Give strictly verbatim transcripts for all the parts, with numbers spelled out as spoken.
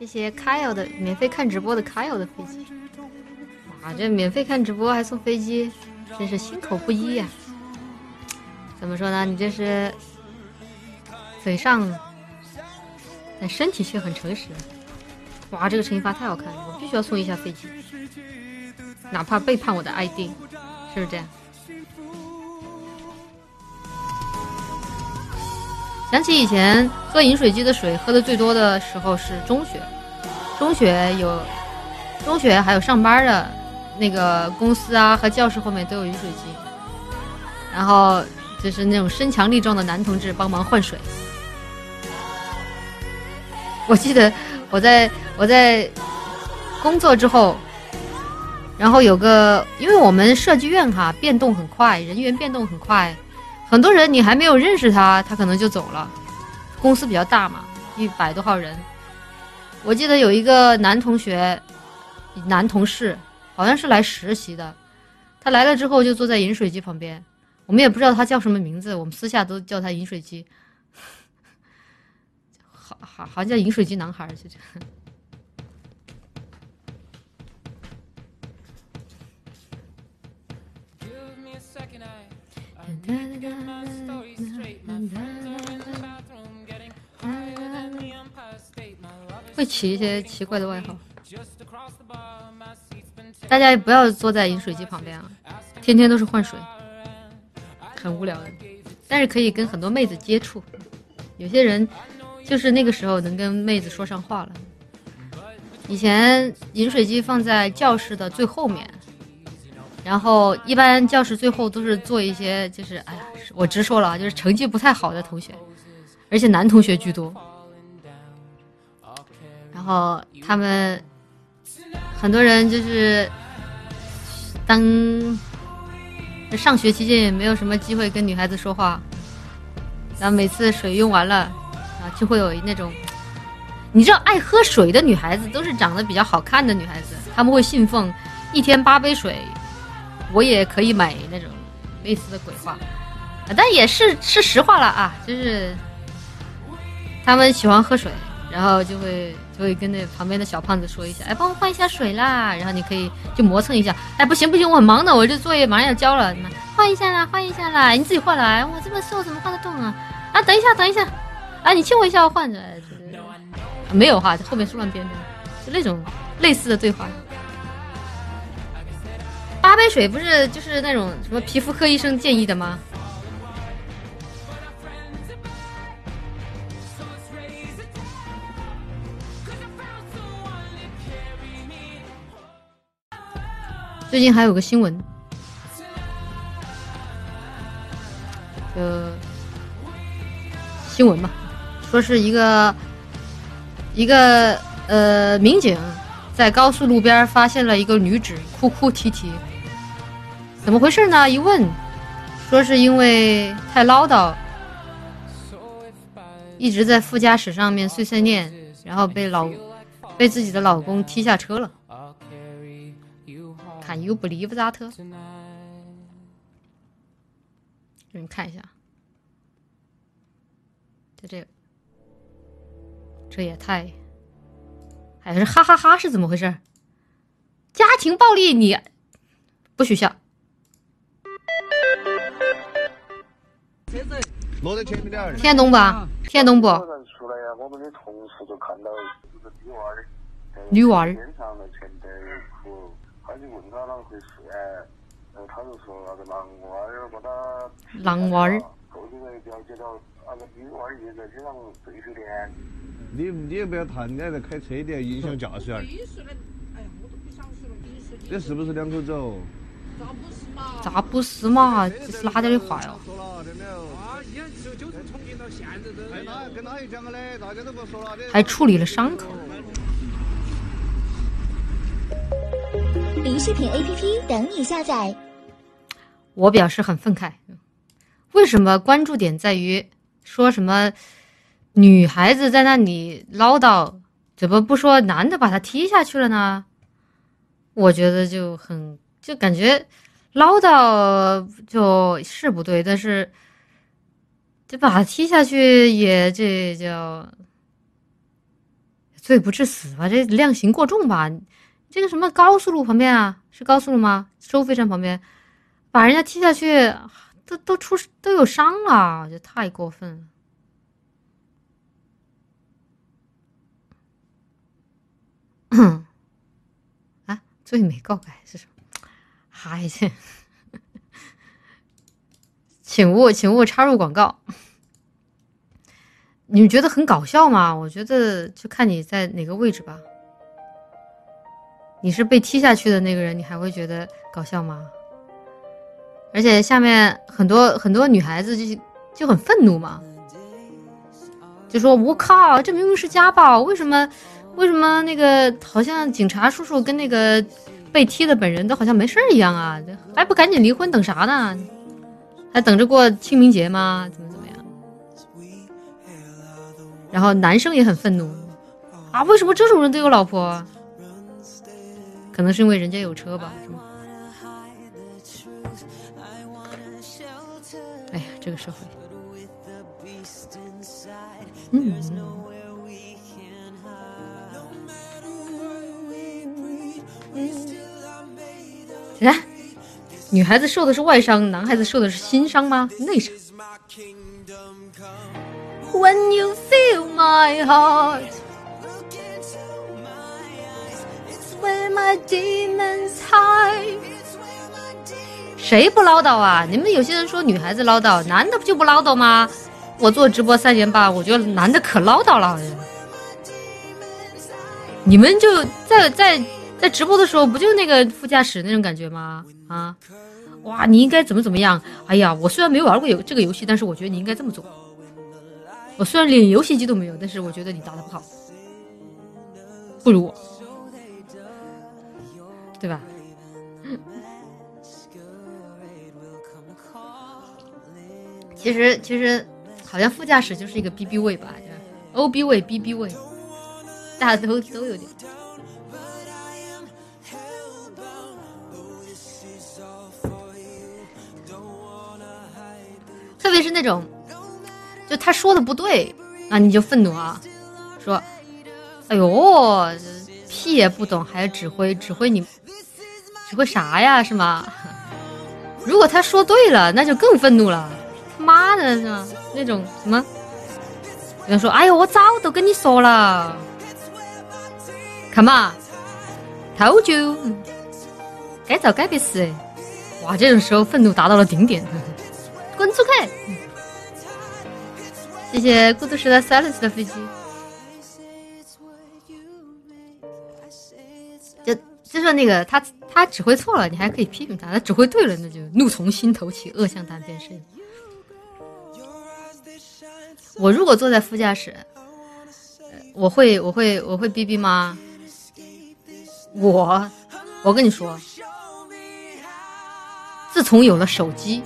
谢谢 Kyle 的免费看直播的 Kyle 的飞机。哇，这免费看直播还送飞机，真是心口不一呀、啊！怎么说呢？你这是嘴上，但身体却很诚实。哇，这个乘法太好看了，我必须要送一下飞机，哪怕背叛我的 I D， 是不是这样？想起以前喝饮水机的水喝的最多的时候是中学，中学有中学还有上班的那个公司啊和教室后面都有饮水机，然后就是那种身强力壮的男同志帮忙换水。我记得我在我在工作之后，然后有个因为我们设计院哈变动很快，人员变动很快。很多人你还没有认识他，他可能就走了。公司比较大嘛，一百多号人。我记得有一个男同学、男同事，好像是来实习的。他来了之后就坐在饮水机旁边，我们也不知道他叫什么名字，我们私下都叫他饮水机。好好好像叫饮水机男孩就这样。会起一些奇怪的外号，大家也不要坐在饮水机旁边啊，天天都是换水，很无聊的。但是可以跟很多妹子接触，有些人就是那个时候能跟妹子说上话了。以前饮水机放在教室的最后面，然后一般教室最后都是做一些就是哎呀，我直说了，就是成绩不太好的同学，而且男同学居多。然后他们很多人就是当上学期间也没有什么机会跟女孩子说话，然后每次水用完了啊，就会有那种，你知道爱喝水的女孩子都是长得比较好看的女孩子，她们会信奉一天八杯水我也可以买那种类似的鬼话，但也是是实话了啊，就是他们喜欢喝水，然后就会就会跟那旁边的小胖子说一下，哎，帮我换一下水啦，然后你可以就磨蹭一下，哎，不行不行，我很忙的，我这作业马上要交了，换一下啦，换一下啦，你自己换来，我这么瘦怎么换得动啊？啊，等一下等一下，啊，你亲我一下，我换着，啊、没有哈，后面是乱编的，就那种类似的对话。八杯水不是就是那种什么皮肤科医生建议的吗？最近还有个新闻，呃，新闻嘛，说是一个一个呃民警在高速路边发现了一个女子哭哭啼啼，怎么回事呢？一问，说是因为太唠叨，一直在副驾驶上面碎碎念，然后被老被自己的老公踢下车了。Can you believe that？ 给你看一下，就这个，这也太，还是哈哈哈是怎么回事？家庭暴力你不许笑。 落在前面点， 听得懂吧？听得懂不？ 出来呀，我们的同事就看到一个女娃儿， 女娃儿。 边上的前台哭，他就问他啷回事哎，然后他就说那个男娃儿把他男娃儿， 后头才了解到那个女娃儿也在车上碎碎念。 你你也不要谈，你还在开车的，影响驾驶员。这是不是两口子哦？ 咋不是嘛？这是哪点的话哟？还处理了伤口。 零视频 A P P 等你下载。 我表示很愤慨，为什么关注点在于说什么女孩子在那里唠叨，怎么不说男的把她踢下去了呢？我觉得就很就感觉唠叨就是不对，但是就把他踢下去也这叫罪不至死吧？这量刑过重吧？这个什么高速路旁边啊？是高速路吗？收费站旁边，把人家踢下去，都都出都有伤了，这太过分了。啊，罪没告改是什么？嗨，这，请勿请勿插入广告。你们觉得很搞笑吗？我觉得就看你在哪个位置吧。你是被踢下去的那个人，你还会觉得搞笑吗？而且下面很多很多女孩子就就很愤怒嘛，就说我靠，这明明是家暴，为什么为什么那个好像警察叔叔跟那个被踢的本人都好像没事一样啊？还不赶紧离婚，等啥呢？还等着过清明节吗？怎么怎么样？然后男生也很愤怒啊，为什么这种人都有老婆？可能是因为人家有车吧，是吗？哎呀，这个社会，嗯。哎，女孩子受的是外伤，男孩子受的是心伤吗？内伤。When you feel my heart, it's where my demons hide. 谁不唠叨啊？你们有些人说女孩子唠叨，男的就不唠叨吗？我做直播三年吧，我觉得男的可唠叨了。你们就在在在直播的时候，不就那个副驾驶那种感觉吗？啊，哇，你应该怎么怎么样？哎呀，我虽然没有玩过有这个游戏，但是我觉得你应该这么做。我虽然连游戏机都没有，但是我觉得你打得不好，不如我，对吧？其实其实好像副驾驶就是一个 B B 位吧 ，O B 位 B B 位，大家都都有点。特别是那种。就他说的不对啊，你就愤怒啊，说哎呦屁也不懂还要指挥指挥你指挥啥呀，是吗？如果他说对了那就更愤怒了，他妈的是吧？那种什么有人说哎呦我早都跟你说了 come on told you 该早该别死。哇，这种时候愤怒达到了顶点，滚出去。谢谢孤独时代 Silence 的飞机。就就说那个他他指挥错了，你还可以批评他；他指挥对了，那就怒从心头起，恶向胆边生。我如果坐在副驾驶，我会我会我会逼逼吗？我我跟你说，自从有了手机，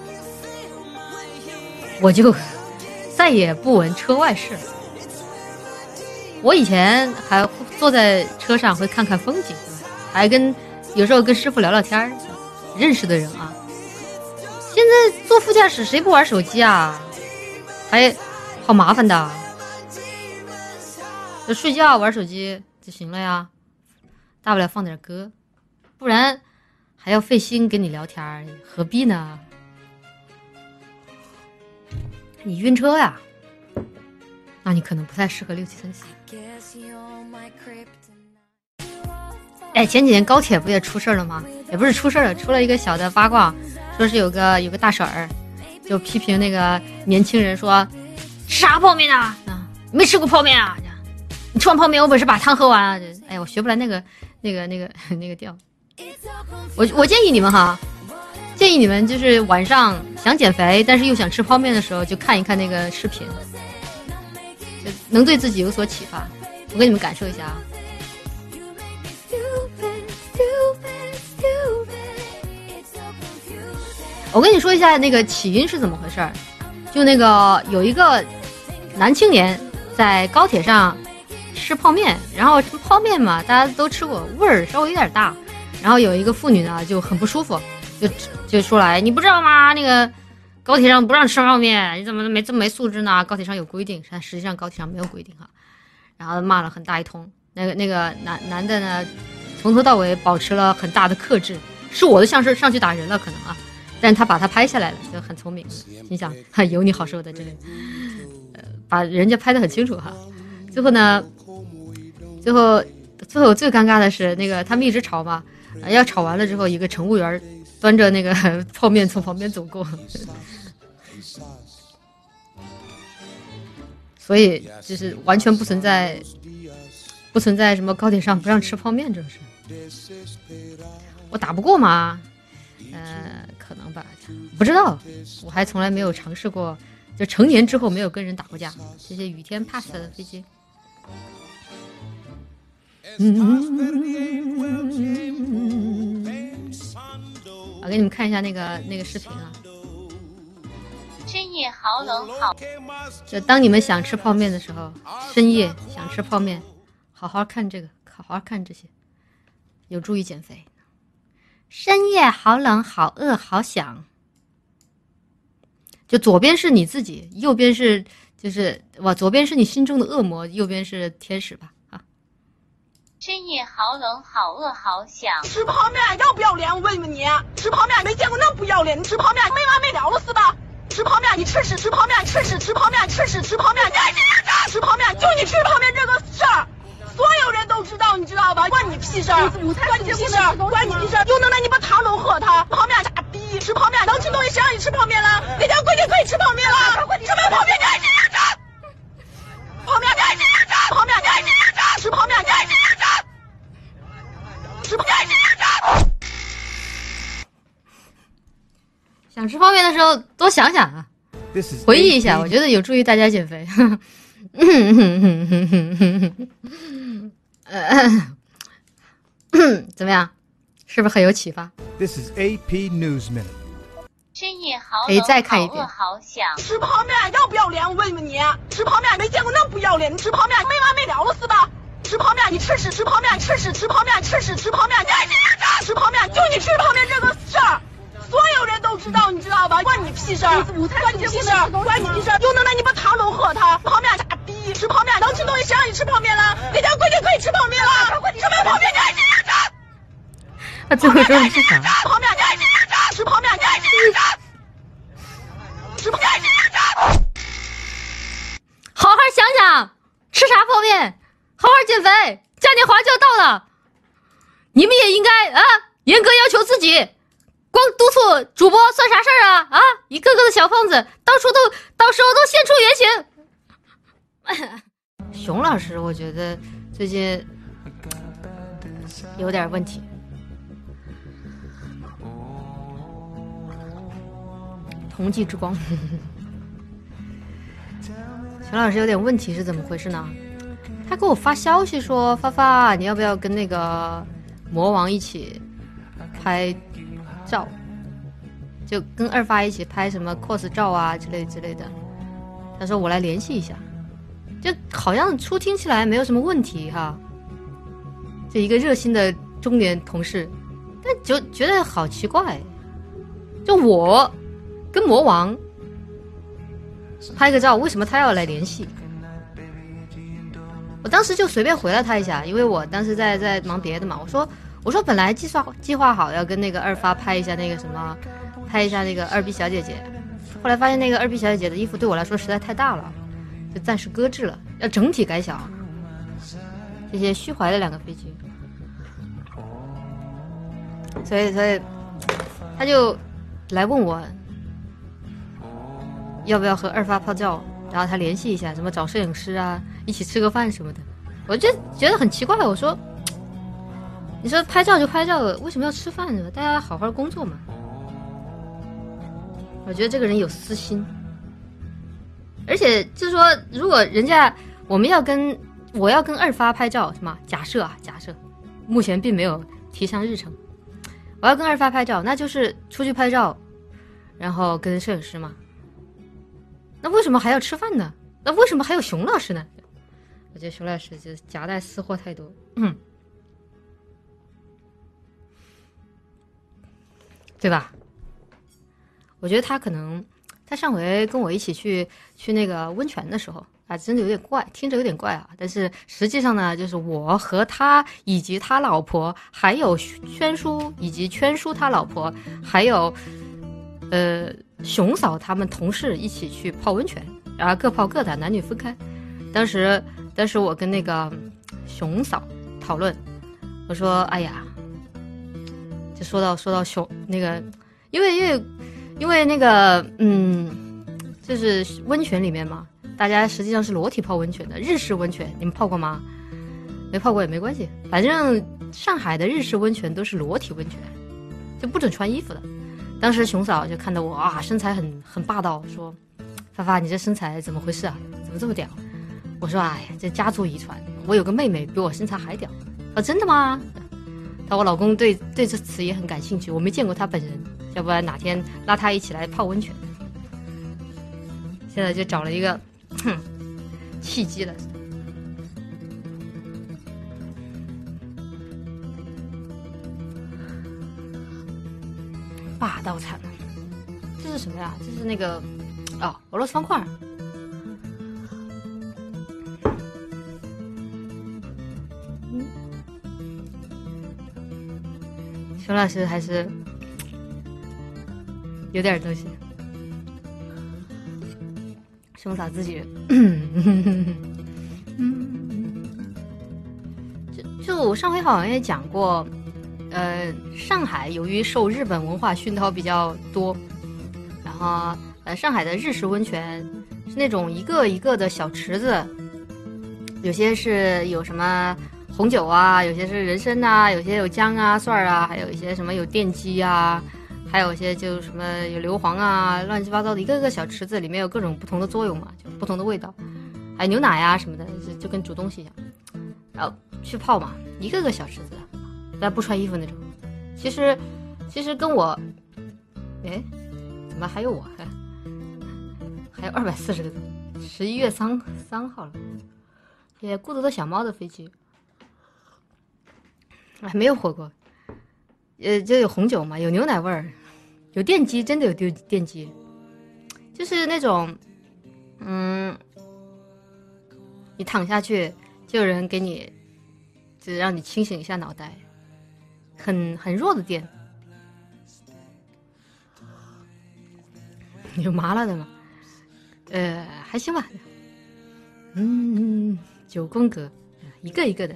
我就。再也不闻车外事。我以前还坐在车上会看看风景，还跟有时候跟师傅聊聊天，认识的人啊。现在坐副驾驶谁不玩手机啊？还好麻烦的。就睡觉玩手机就行了呀，大不了放点歌，不然还要费心跟你聊天，何必呢？你晕车呀？那你可能不太适合六七三七。哎，前几天高铁不也出事了吗？也不是出事了，出了一个小的八卦，说是有个有个大婶儿就批评那个年轻人说吃啥泡面啊？啊，没吃过泡面啊？你吃完泡面，有本事把汤喝完啊！哎呀，我学不来那个那个那个那个调。我我建议你们哈。建议你们就是晚上想减肥但是又想吃泡面的时候就看一看那个视频，能对自己有所启发。我给你们感受一下啊。我跟你说一下那个起因是怎么回事儿。就那个有一个男青年在高铁上吃泡面，然后泡面嘛大家都吃过，味儿稍微有点大，然后有一个妇女呢就很不舒服，就就出来，你不知道吗？那个高铁上不让吃泡面，你怎么没这么没素质呢？高铁上有规定，但实际上高铁上没有规定哈。 然后骂了很大一通。那个那个男男的呢，从头到尾保持了很大的克制，是我的像是上去打人了可能啊，但是他把他拍下来了，就很聪明，心想哈有你好受的这个，呃，把人家拍得很清楚哈。最后呢，最后最后最尴尬的是那个他们一直吵嘛，要吵完了之后，一个乘务员端着那个泡面从旁边走过。所以就是完全不存在不存在什么高铁上不让吃泡面这种事。我打不过吗？呃，可能吧，不知道，我还从来没有尝试过，就成年之后没有跟人打过架。谢谢雨天 pass 的飞机。我给你们看一下那个那个视频啊。 深夜好冷好， 就当你们想吃泡面的时候，深夜想吃泡面，好好看这个，好好看这些，有助于减肥。深夜好冷好饿好想，就左边是你自己，右边是就是哇，左边是你心中的恶魔，右边是天使吧啊。 深夜好冷好饿好想， 吃泡面要不要脸？我问问你，吃泡面没见过那么不要脸，你吃泡面没完没了了是吧？吃泡面，你吃屎！吃泡面，吃屎！吃泡面，吃屎！吃泡面，你吃泡面，就你吃泡面这个事儿，所有人都知道，你知道吧？关你屁事儿！关你屁事儿！关你屁事儿！又能让你把汤都喝它？泡面傻逼！吃泡面能吃东西，谁让你吃泡面了？哪条规矩可以吃泡面了？什么泡面你爱吃硬吃？泡面你爱吃硬吃？泡面你爱吃硬吃？吃泡面你爱吃硬吃？吃泡面你爱吃硬吃？ 想吃泡面的时候多想想啊，回忆一下，我觉得有助于大家减肥。怎么样？是不是很有启发 ？This is A P News Minute。 深夜好可以再看一遍。 好想吃泡面要不要脸？我问问你，吃泡面没见过那么不要脸，你吃泡面没完没了了是吧？吃泡面，你吃屎！吃泡面，吃屎！吃泡面，吃屎！吃泡面，你爱吃硬吃？吃泡面，就你吃泡面这个事儿。所有人都知道，你知道吧？关你屁事儿！关你屁事儿！关你屁事儿！又能让你把汤都喝它？泡面傻逼！吃泡面能吃东西，谁让你吃泡面了？哪条规矩可以吃泡面了？什么泡面你爱吃硬吃？ 他最后说的是啥？ 泡面你爱吃硬吃？吃泡面你爱吃硬吃？吃泡面你爱吃硬吃？ 好好想想，吃啥泡面？好好减肥，嘉年华就要到了，你们也应该啊，严格要求自己。光督促主播算啥事儿啊？啊，一个个的小胖子，到处都到时候都现出原形。熊老师，我觉得最近有点问题。同济之光，熊老师有点问题是怎么回事呢？他给我发消息说：“发发，你要不要跟那个魔王一起拍？”照，就跟二发一起拍什么 cos 照啊之类之类的。他说我来联系一下，就好像初听起来没有什么问题哈。就一个热心的中年同事，但就觉得好奇怪。就我跟魔王拍个照，为什么他要来联系？我当时就随便回了他一下，因为我当时在在忙别的嘛。我说。我说本来计划计划好要跟那个二发拍一下那个什么，拍一下那个二逼小姐姐，后来发现那个二逼小姐姐的衣服对我来说实在太大了，就暂时搁置了，要整体改小。谢谢虚怀的两个飞机，所以所以他就来问我要不要和二发拍照，然后他联系一下，什么找摄影师啊，一起吃个饭什么的。我就觉得很奇怪，我说。你说拍照就拍照，为什么要吃饭呢？大家好好工作嘛。我觉得这个人有私心，而且就是说，如果人家我们要跟我要跟二发拍照，是吗？假设啊，假设，目前并没有提上日程。我要跟二发拍照，那就是出去拍照，然后跟摄影师嘛。那为什么还要吃饭呢？那为什么还有熊老师呢？我觉得熊老师就夹带私货太多。嗯。对吧？我觉得他可能，他上回跟我一起去去那个温泉的时候， 啊，真的有点怪，听着有点怪啊。但是实际上呢，就是我和他以及他老婆，还有圈叔以及圈叔他老婆，还有呃熊嫂他们同事一起去泡温泉，然后各泡各的，男女分开。当时，当时我跟那个熊嫂讨论，我说：“哎呀，就说到说到熊那个，因为因为因为那个嗯，就是温泉里面嘛。”大家实际上是裸体泡温泉的，日式温泉，你们泡过吗？没泡过也没关系，反正上海的日式温泉都是裸体温泉，就不准穿衣服的。当时熊嫂就看到我啊，身材很很霸道，说：“发发，你这身材怎么回事啊？怎么这么屌？”我说：“哎，这家族遗传，我有个妹妹比我身材还屌。”啊，真的吗？但我老公对对这词也很感兴趣，我没见过他本人，要不然哪天拉他一起来泡温泉。现在就找了一个。哼，契机了。霸道惨了，这是什么呀？这是那个哦，俄罗斯方块。嗯，熊老师还是有点东西。熊嫂自己，就就上回好像也讲过，呃，上海由于受日本文化熏陶比较多，然后呃，上海的日式温泉是那种一个一个的小池子，有些是有什么红酒啊，有些是人参啊，有些有姜啊、蒜啊，还有一些什么有电鸡啊。还有一些就什么有硫磺啊，乱七八糟的一个个小池子，里面有各种不同的作用嘛，就不同的味道，还有牛奶啊什么的，就就跟煮东西一样。然后去泡嘛，一个个小池子，但不穿衣服那种。其实，其实跟我，哎，怎么还有我？还还有二百四十个字，十一月三三号了，也孤独的小猫的飞机，还没有火锅。呃，就有红酒嘛，有牛奶味儿，有电机，真的有电电机，就是那种，嗯，你躺下去就有人给你，就让你清醒一下脑袋，很很弱的电，有麻辣的吗？呃，还行吧，嗯，九宫格，一个一个的。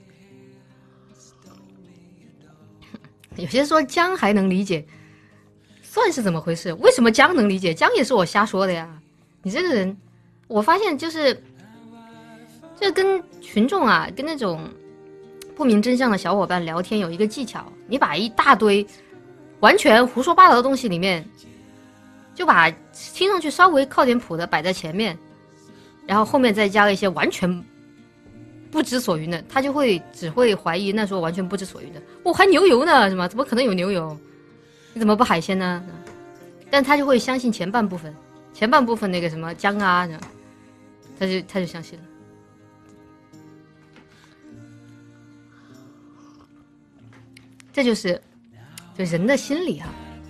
有些说姜还能理解，蒜是怎么回事？为什么姜能理解？姜也是我瞎说的呀！你这个人，我发现就是，这跟群众啊，跟那种不明真相的小伙伴聊天有一个技巧，你把一大堆完全胡说八道的东西里面，就把听上去稍微靠点谱的摆在前面，然后后面再加一些完全不知所云的，他就会只会怀疑那时候完全不知所云的，我、哦、还牛油呢，什么怎么可能有牛油？你怎么不海鲜呢？但他就会相信前半部分，前半部分那个什么姜啊，他就他就相信了。这就是就人的心理啊。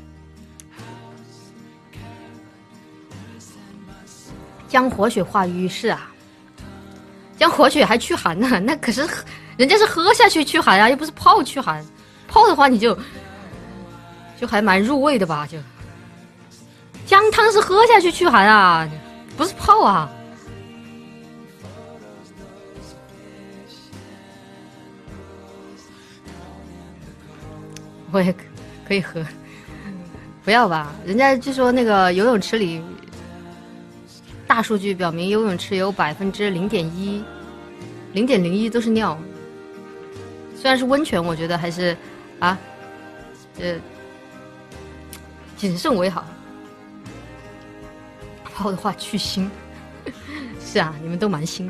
姜活血化瘀是啊。姜活血还驱寒呢，那可是人家是喝下去驱寒啊，又不是泡驱寒。泡的话你就就还蛮入味的吧？就姜汤是喝下去驱寒啊，不是泡啊。我也可以喝，不要吧？人家据说那个游泳池里。大数据表明，游泳池有百分之零点一、零点零一都是尿。虽然是温泉，我觉得还是啊，呃，谨慎为好。泡的话去腥，是啊，你们都蛮腥的。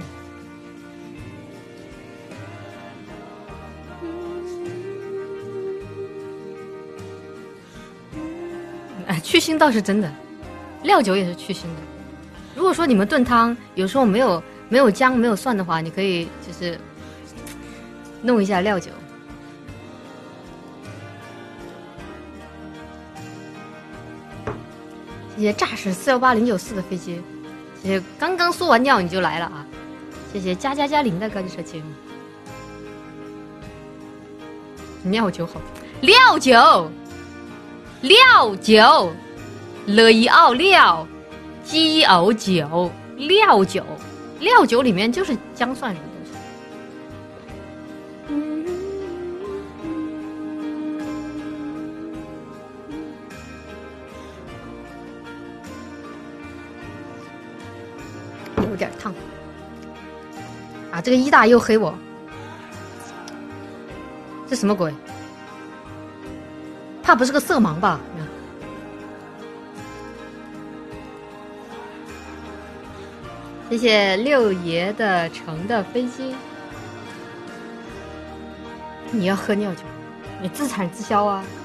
哎，去腥倒是真的，料酒也是去腥的。如果说你们炖汤有时候没有没有姜没有蒜的话，你可以就是弄一下料酒。谢谢诈死四幺八零九四的飞机， 谢谢刚刚说完尿你就来了啊！谢谢加加加零的跟车节目。尿酒好，料酒，料酒，了一奥料，鸡熬酒，料酒，料酒里面就是姜蒜什么东西。有点烫啊！这个一大又黑我，这什么鬼？怕不是个色盲吧？谢谢六爷的乘的飞机。你要喝尿酒，你自产自销啊！